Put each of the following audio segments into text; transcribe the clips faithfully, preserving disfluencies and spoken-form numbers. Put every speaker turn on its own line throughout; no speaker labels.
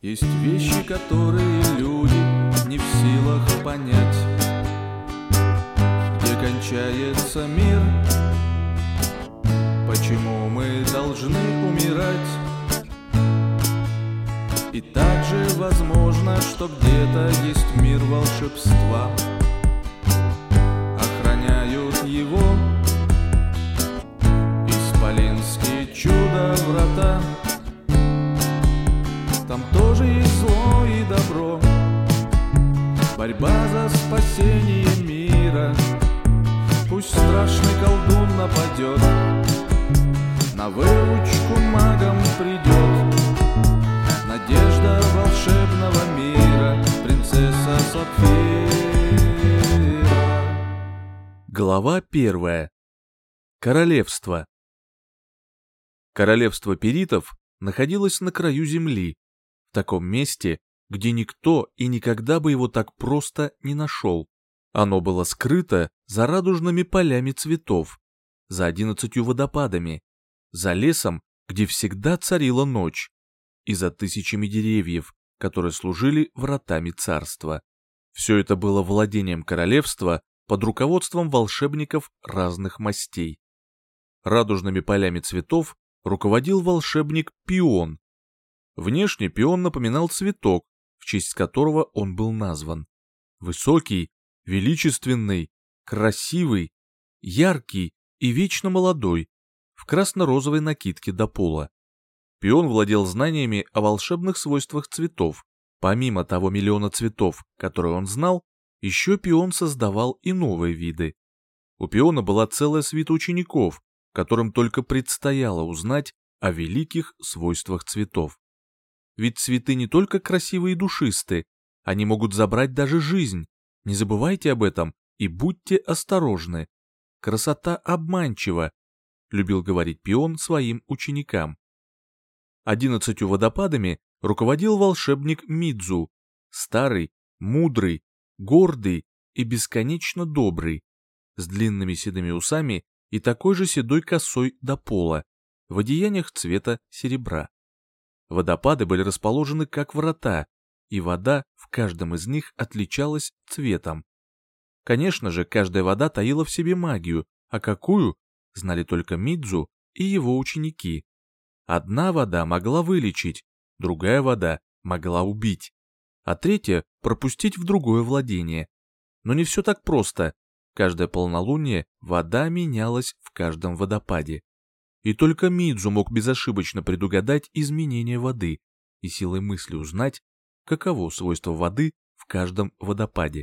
Есть вещи, которые люди не в силах понять. Где кончается мир? Почему мы должны умирать? И также возможно, что где-то есть мир волшебства. Охраняют его исполинские чудо-врата. Там тоже есть зло и добро, борьба за спасение мира. Пусть страшный колдун нападет, на выручку магам придет надежда волшебного мира, принцесса Сапфира.
Глава первая. Королевство. Королевство перитов находилось на краю земли, в таком месте, где никто и никогда бы его так просто не нашел. Оно было скрыто за радужными полями цветов, за одиннадцатью водопадами, за лесом, где всегда царила ночь, и за тысячами деревьев, которые служили вратами царства. Все это было владением королевства под руководством волшебников разных мастей. Радужными полями цветов руководил волшебник Пион. Внешне Пион напоминал цветок, в честь которого он был назван. Высокий, величественный, красивый, яркий и вечно молодой, в красно-розовой накидке до пола. Пион владел знаниями о волшебных свойствах цветов. Помимо того миллиона цветов, которые он знал, еще Пион создавал и новые виды. У Пиона была целая свита учеников, которым только предстояло узнать о великих свойствах цветов. Ведь цветы не только красивые и душистые, они могут забрать даже жизнь. Не забывайте об этом и будьте осторожны. Красота обманчива, любил говорить Пион своим ученикам. Одиннадцатью водопадами руководил волшебник Мидзу, старый, мудрый, гордый и бесконечно добрый, с длинными седыми усами и такой же седой косой до пола, в одеяниях цвета серебра. Водопады были расположены как врата, и вода в каждом из них отличалась цветом. Конечно же, каждая вода таила в себе магию, а какую, знали только Мидзу и его ученики. Одна вода могла вылечить, другая вода могла убить, а третья пропустить в другое владение. Но не все так просто. Каждое полнолуние вода менялась в каждом водопаде. И только Мидзу мог безошибочно предугадать изменения воды и силой мысли узнать, каково свойство воды в каждом водопаде.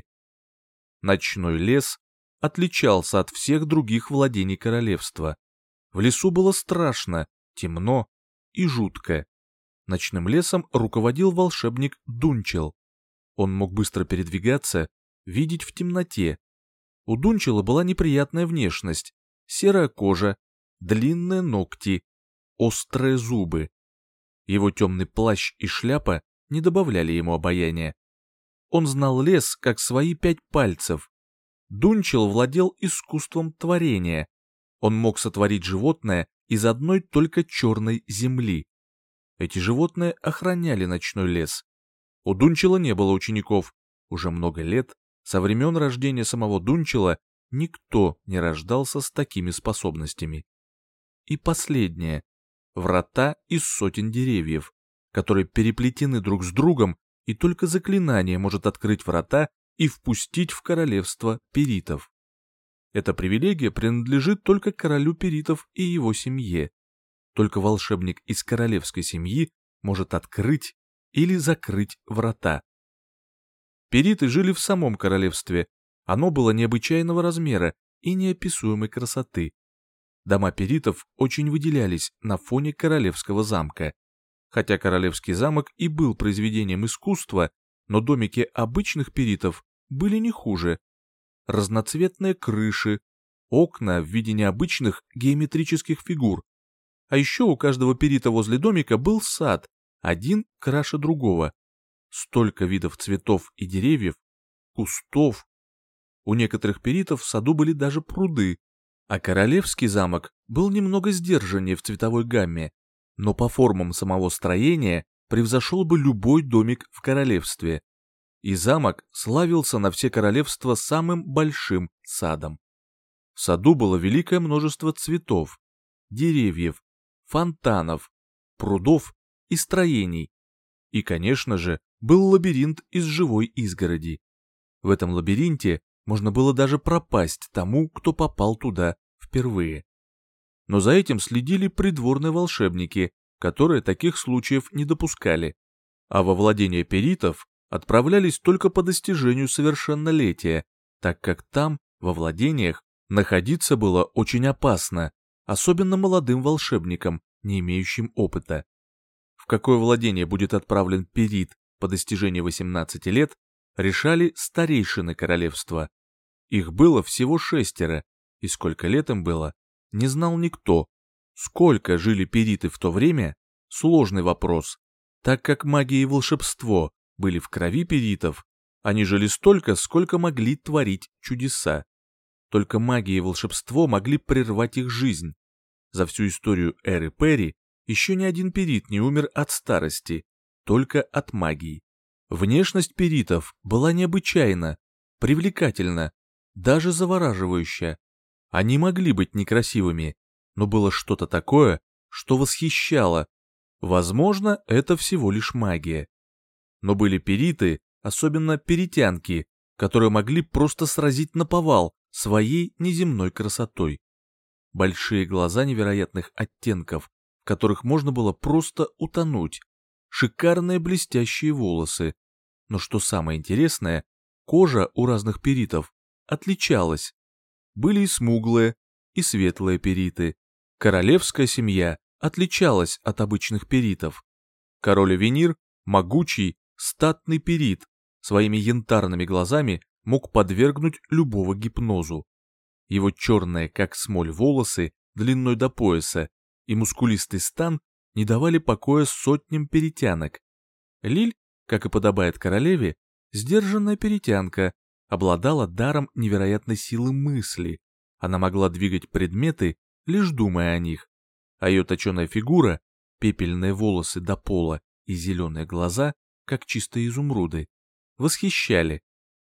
Ночной лес отличался от всех других владений королевства. В лесу было страшно, темно и жутко. Ночным лесом руководил волшебник Дунчел. Он мог быстро передвигаться, видеть в темноте. У Дунчела была неприятная внешность, серая кожа, длинные ногти, острые зубы. Его темный плащ и шляпа не добавляли ему обаяния. Он знал лес как свои пять пальцев. Дунчел владел искусством творения. Он мог сотворить животное из одной только черной земли. Эти животные охраняли ночной лес. У Дунчела не было учеников. Уже много лет, со времен рождения самого Дунчела, никто не рождался с такими способностями. И последнее. Врата из сотен деревьев, которые переплетены друг с другом, и только заклинание может открыть врата и впустить в королевство перитов. Эта привилегия принадлежит только королю перитов и его семье. Только волшебник из королевской семьи может открыть или закрыть врата. Периты жили в самом королевстве. Оно было необычайного размера и неописуемой красоты. Дома перитов очень выделялись на фоне королевского замка. Хотя королевский замок и был произведением искусства, но домики обычных перитов были не хуже. Разноцветные крыши, окна в виде необычных геометрических фигур. А еще у каждого перита возле домика был сад, один краше другого. Столько видов цветов и деревьев, кустов. У некоторых перитов в саду были даже пруды, а королевский замок был немного сдержаннее в цветовой гамме, но по формам самого строения превзошел бы любой домик в королевстве. И замок славился на все королевства самым большим садом. В саду было великое множество цветов, деревьев, фонтанов, прудов и строений. И, конечно же, был лабиринт из живой изгороди. В этом лабиринте можно было даже пропасть тому, кто попал туда впервые. Но за этим следили придворные волшебники, которые таких случаев не допускали. А во владение перитов отправлялись только по достижению совершеннолетия, так как там, во владениях, находиться было очень опасно, особенно молодым волшебникам, не имеющим опыта. В какое владение будет отправлен перит по достижении восемнадцати лет, решали старейшины королевства. Их было всего шестеро, и сколько лет им было, не знал никто. Сколько жили периты в то время – сложный вопрос, так как магия и волшебство были в крови перитов, они жили столько, сколько могли творить чудеса. Только магия и волшебство могли прервать их жизнь. За всю историю эры Перри еще ни один перит не умер от старости, только от магии. Внешность перитов была необычайна, привлекательна, даже завораживающая. Они могли быть некрасивыми, но было что-то такое, что восхищало. Возможно, это всего лишь магия. Но были периты, особенно перитянки, которые могли просто сразить наповал своей неземной красотой. Большие глаза невероятных оттенков, в которых можно было просто утонуть, шикарные блестящие волосы. Но что самое интересное, кожа у разных перитов отличалась. Были и смуглые, и светлые периты. Королевская семья отличалась от обычных перитов. Король Авенир, могучий, статный перит, своими янтарными глазами мог подвергнуть любого гипнозу. Его черные, как смоль, волосы длиной до пояса и мускулистый стан не давали покоя сотням перитянок. Лиль, как и подобает королеве, сдержанная перитянка, обладала даром невероятной силы мысли. Она могла двигать предметы, лишь думая о них. А ее точеная фигура, пепельные волосы до пола и зеленые глаза, как чистые изумруды, восхищали.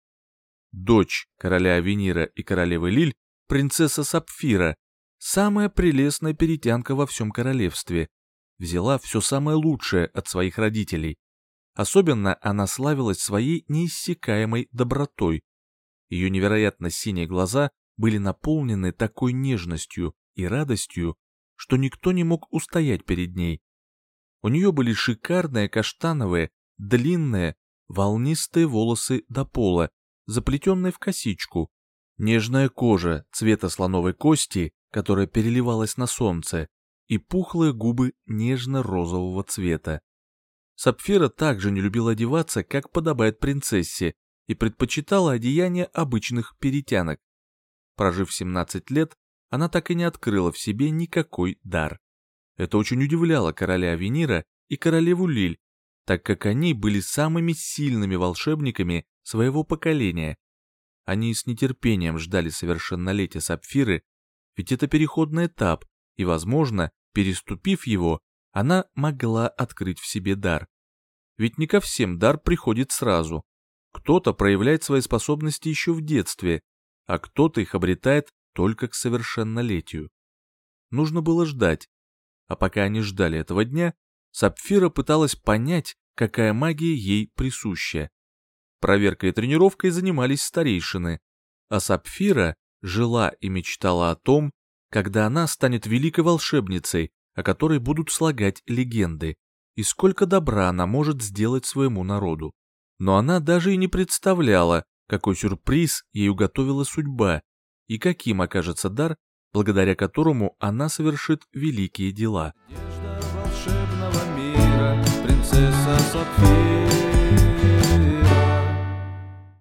Дочь короля Авенира и королевы Лиль, принцесса Сапфира, самая прелестная перитянка во всем королевстве, взяла все самое лучшее от своих родителей. Особенно она славилась своей неиссякаемой добротой. Ее невероятно синие глаза были наполнены такой нежностью и радостью, что никто не мог устоять перед ней. У нее были шикарные каштановые, длинные, волнистые волосы до пола, заплетенные в косичку, нежная кожа цвета слоновой кости, которая переливалась на солнце, и пухлые губы нежно-розового цвета. Сапфира также не любила одеваться, как подобает принцессе, и предпочитала одеяния обычных перитянок. Прожив семнадцать лет, она так и не открыла в себе никакой дар. Это очень удивляло короля Авенира и королеву Лиль, так как они были самыми сильными волшебниками своего поколения. Они с нетерпением ждали совершеннолетия Сапфиры, ведь это переходный этап, и, возможно, переступив его, она могла открыть в себе дар. Ведь не ко всем дар приходит сразу. Кто-то проявляет свои способности еще в детстве, а кто-то их обретает только к совершеннолетию. Нужно было ждать. А пока они ждали этого дня, Сапфира пыталась понять, какая магия ей присуща. Проверкой и тренировкой занимались старейшины, а Сапфира жила и мечтала о том, когда она станет великой волшебницей, о которой будут слагать легенды, и сколько добра она может сделать своему народу. Но она даже и не представляла, какой сюрприз ей уготовила судьба, и каким окажется дар, благодаря которому она совершит великие дела.
Надежда волшебного мира, принцесса Сапфира.